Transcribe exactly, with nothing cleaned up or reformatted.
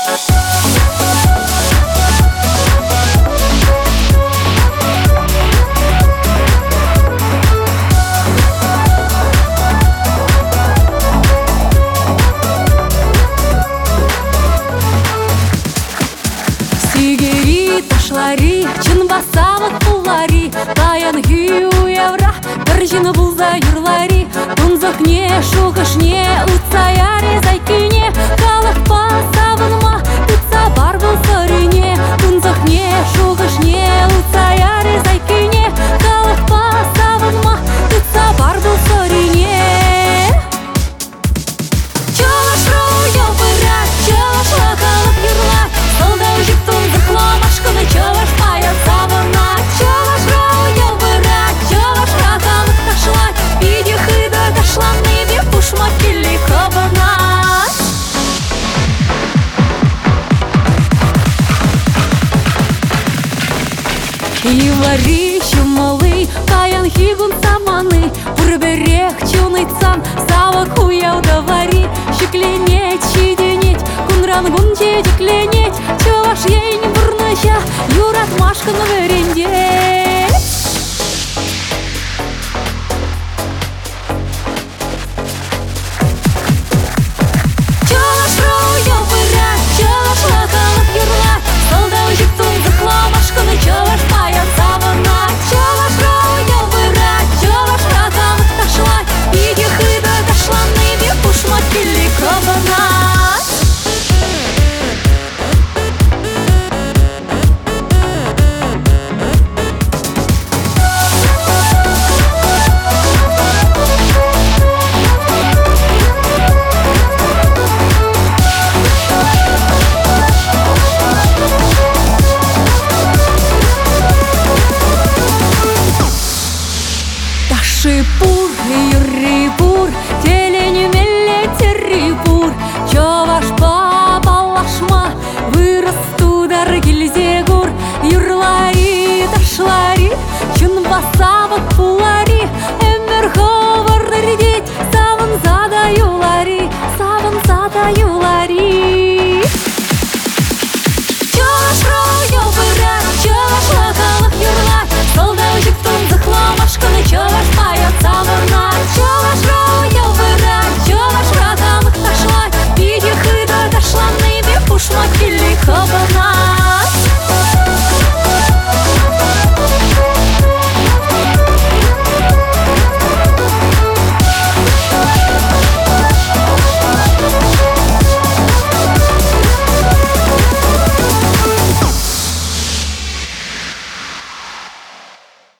Ташлари, чын басамык пулари, таян хию евра, бір жын бұлза юрлари, тұнзықне, шуғышне, ұтсаяре зайкине, қалық басабынма, тұтса бар бұл сөріне, тұнзықне, шуғышне, ұтсаяре зайкине, қалық басабынма, тұтса бар бұл сөріне. Чалаш роя выра, чалаш лақалық юрла, солдау жік тұнзықла, чаваш паян савана, чаваш роя выра, чаваш ракалык ташла, иди хыда ташланы, бе пушма килли кабана. Ивари чумалы, каян хигун саманы, пурберех чунайцан, сава хуяу давари, шикленеть, чиденеть, кунрангун чедекленеть, чаваш ейн бурныша, юрат машкан веренде. Чаваш роя выра, чаваш лакалык юрла, солдау жик тұнзықла, машканы чаваш паян савана, чаваш роя выра, чаваш ракалык ташла, иди хыда ташланы, бе пушма килли кабана. Шипур, юрипур, телени мелле террипур, чаваш папалашма, вырос тудар килзегур, юрлари ташлари, чун басавак пулари, эммер ховардырдеть, саван задаюлари, саван задаюлари. Чаваш роя выра, чаваш лакалык юрла, солдау жик тұнзықла, машканы чаваш паян савана, чаваш роя выра, чаваш ракалык ташла, иди хыда ташланы, бе пушма килли хаба.